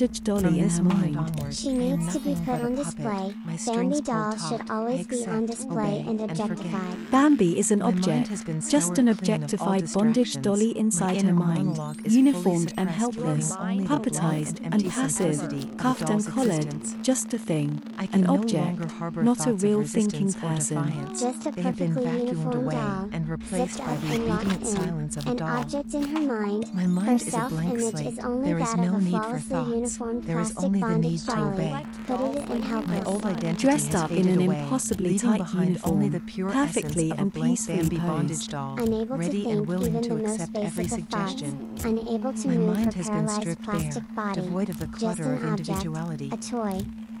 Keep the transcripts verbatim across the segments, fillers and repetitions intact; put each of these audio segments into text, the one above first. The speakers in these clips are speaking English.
bondage dolly From in this her moment mind. onward, She I am needs to be nothing put but a on puppet. display. My strings Bambi doll pulled should taut. always I be on accept, display obey, and and forget. objectified. Bambi is an My mind object, has been just an scoured clean of all objectified bondage distractions. dolly My inside her inner mind, monologue is fully uniformed and suppressed, helpless, leaving only the blank puppetized and and empty passive, simplicity of a cuffed and doll's collared, existence. just a thing, I can an no object, longer harbor not a thoughts real of thinking resistance or person. defiance. Just a They have been perfectly vacuumed uniform away doll, and replaced zipped by up the and locked obedient in. silence of a An doll. object in her mind, My her mind is a blank self-image slate. is only There is that no of a need for flawlessly thoughts. uniformed There is plastic only the bondage need to dolly, obey. hooded and My helpless. old identity Dressed has up in faded an away, impossibly leaving tight behind only the uniform, pure perfectly essence of a and blank peacefully Bambi bondage posed. doll, Unable ready to and think willing even to the most accept every basic of thoughts, suggestion. unable to My move mind her has been paralyzed stripped plastic bare, body, devoid of the just clutter an of object, individuality. a toy,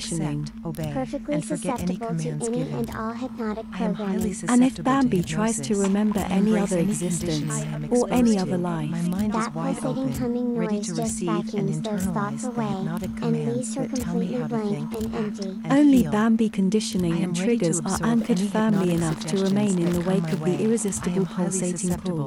conditioning. accept, obey, Perfectly and forget any susceptible to commands any given. and all hypnotic I am highly programming. susceptible And if to Bambi tries to hypnosis. remember I any embrace other any existence conditions I am or any exposed other to. life, My mind That is wide pulsating open, humming ready noise to just receive and vacuums those thoughts internalize the away hypnotic and commands leaves her that tell me completely how to blank think, and act, empty. and only feel. Bambi I conditioning am and ready to triggers are absorb anchored any firmly hypnotic enough to suggestions remain in that the come wake my of the way. I irresistible am highly pulsating susceptible, pull.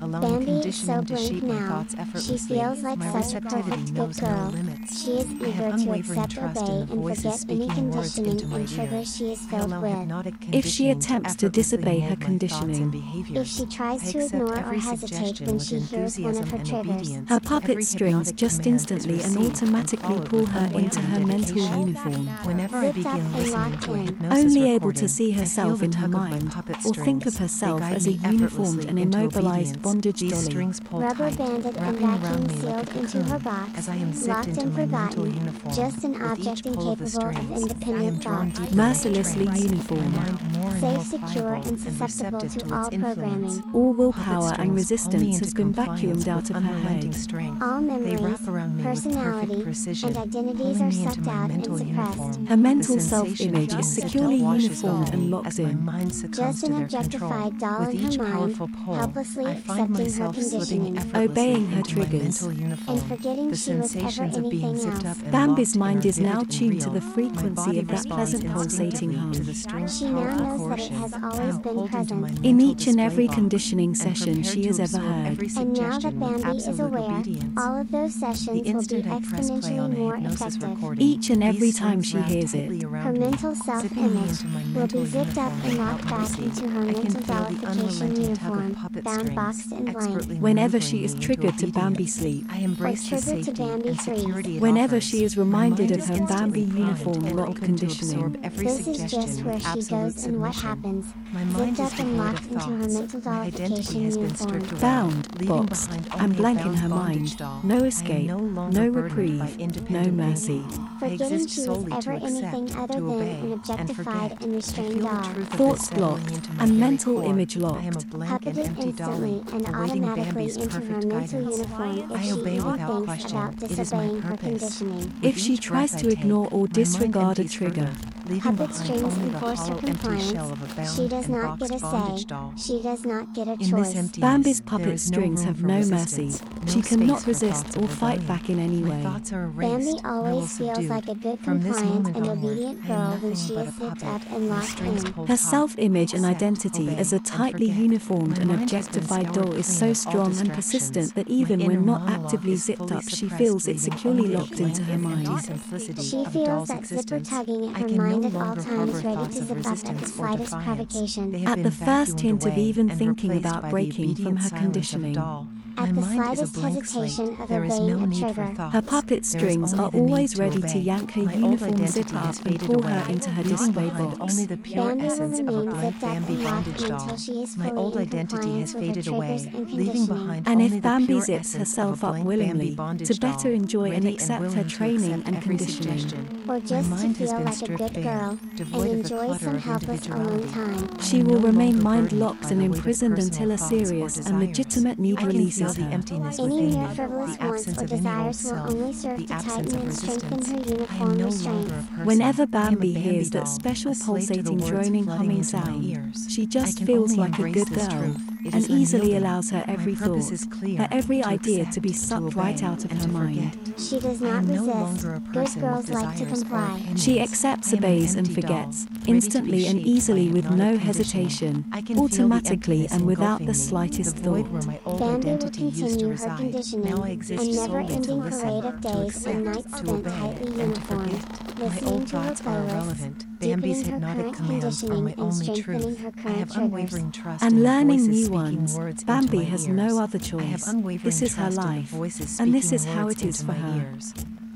allowing Bambi is conditioning so to blank shape my now. thoughts She effortlessly. feels like My such a receptivity perfect good knows no girl. limits. She is I eager have to unwavering accept, trust obey, in the and voices forget any speaking words conditioning into my and triggers ears. she is I filled allow with. hypnotic If she conditioning attempts to effortlessly disobey her mold my thoughts and conditioning, behaviors. If she tries I to accept ignore or every hesitate suggestion when with she hears one enthusiasm of her and triggers, obedience. her puppet Every strings hypnotic just command is instantly and received and automatically followed pull with her into unwavering her mental dedication. uniform. Whenever I Zipped begin up and listening locked to a in. hypnosis Only able recording, to see I feel herself the in her tug of my mind, puppet or think strings. of They herself guide as a me uniformed effortlessly and into immobilized obedience. bondage These dolly. strings pull Rubber tight, banded and wrapping around vacuum me like a sealed into her cocoon box, as I am zipped locked into and my mental forgotten, uniform. just an With object each pull of the incapable of strings, I am independent drawn thought. deeper into Mercilessly trance, uniform. my mind more and Safe, more secure, pliable and susceptible receptive to to all its influence. programming. All Puppet willpower and strings pull me resistance into has been compliance vacuumed out with of her unrelenting head. strength. All They memories, wrap around me with perfect personality, precision, and identities pulling are me into sucked my out mental and suppressed. uniform. Her mental The sensation self-image of is being securely zipped up washes uniformed over and me locked as my in. mind succumbs Just to an their control. objectified doll With in her each mind, powerful pull, helplessly I find accepting her myself slipping conditioning. effortlessly Obeying her into my triggers. mental uniform. And forgetting The she was ever sensations of being anything zipped else. up and Bambi's locked mind in are is now vivid and tuned to real. the My frequency body of that responds pleasant pulsating instinctively to hum. the string's She now powerful knows that it portion. has I always am been pulled into my present. In mental each and display every box conditioning and session prepared she to has ever absorb heard. every And now that suggestion with Bambi is absolute aware, obedience. all of those The sessions will be instant I press play on exponentially a more hypnosis effective. recording, Each and every these time strings she wrap hears tightly it. Her around me, mental zipping me self-image into my will mental be zipped up uniform and without locked back mercy. into her I can mental feel the dollification unrelenting tug of uniform, puppet bound, strings, boxed, and blank. expertly Whenever maneuvering she is me into triggered to obedience. Bambi sleep. I embrace the triggered to safety Bambi and freeze. security it Whenever offers. she is My reminded mind of is her instantly Bambi primed uniform and lock open to conditioning. absorb every This is suggestion just where with she absolute goes and what submission. happens. My mind Zipped is up and devoid locked of into her thoughts. mental My identity dollification has been uniform. stripped away, Bound, leaving boxed, behind and only a blank in bound her bondage mind. doll. No I am escape, no longer no burdened by reprieve, no independent mercy. thinking. I Forgetting exist she was solely ever to anything accept, other to than obey, an and objectified forget. and I restrained feel the doll. truth of this Thoughts settling blocked, into my and very mental core. image I am a locked. blank and Puppeted empty dolly, instantly and awaiting automatically Bambi's into her perfect mental guidance. uniform if I she obey even without thinks question. about It is my disobeying her purpose. conditioning. With If she each tries breath to I take, ignore or my mind disregard a empties trigger, further, leaving Puppet behind strings only the enforce her hollow, empty compliance. shell of a bound She does and not get boxed a bondage say. doll. She does not get a In this choice. emptiness, Bambi's there puppet is no strings room have for no resistance, mercy. no She cannot space for resist thoughts of or fight rebellion. back in any My way. thoughts are Bambi erased, my will always feels subdued. like a good, From this compliant, moment and onward, obedient I am girl when nothing she but is a zipped puppet. up and My locked strings in. pull Her taut. self-image and Accept, identity obey, as a and tightly forget. uniformed My and mind has been objectified scoured doll is clean so of all strong and distractions. persistent that My even inner when not monologue actively is zipped fully up, she suppressed, feels it leaving securely only the locked into her blank and empty mind. simplicity She of a feels doll's that zipper existence. tugging at I her can no mind at all longer times, harbor ready thoughts to of zip up at the resistance or slightest defiance. provocation. They have At been the first vacuumed hint of away even and thinking replaced about by the breaking from obedient her silence of a conditioning, doll. At My the mind is a slightest blank slate. hesitation of There is obeying no a need for trigger. thoughts. her puppet There is strings only are the need always to ready to obey. yank her My old uniform identity zipper has up and faded pull away, her into her leaving display behind box. only the pure Bambi will essence of a remain blank zipped up Bambi and locked bondage until doll. she is My fully old in identity has compliance with her faded triggers away, and leaving conditioning. behind And only if the Bambi pure zips essence of a herself up blank Bambi willingly, bondage to better doll, enjoy and ready accept her willing to training accept and every conditioning, suggestion. Or My just to mind has feel been like a stripped good bare, girl and devoid of the enjoy clutter some of helpless alone individuality. time. I she am will no remain longer mind burdened locked by and the weight of imprisoned personal until a thoughts or serious and desires. legitimate need I can feel releases the her. emptiness Any within mere me, frivolous the wants absence or of any old desires will self, only serve the to absence tighten of and strengthen resistance. her I am uniform no restraints. longer a person. Whenever I am a Bambi Bambi hears that doll, special a slave to the pulsating, words droning, flooding humming into my sound, ears. she I just can feels only like a embrace good this girl truth. It and is easily unyielding. allows her every My purpose thought, is clear, her every to idea to accept, be to sucked obey, right out of and her to mind. forget. She does I not am no resist. longer a Good person girls with like to desires or comply. opinions. She accepts, I am an obeys, and empty doll, forgets, ready to be instantly and shaped by easily with hypnotic no conditioning. hesitation, I can feel the automatically emptiness and without engulfing the me, slightest the void thought. where my old Bambi will identity used to continue her reside. conditioning, Now I exist a solely to never-ending listen, parade of to days accept, and nights to spent obey, tightly and to uniformed, forget. My listening old to her thoughts are playlists, irrelevant. deepening Bambi's her hypnotic current commands are conditioning my and only strengthening truth. her I current have triggers. unwavering trust And in the learning voices new speaking ones, words into Bambi my has ears. no other I have choice. unwavering This is her trust in the life, voices and this speaking is how words it is into for my her. ears.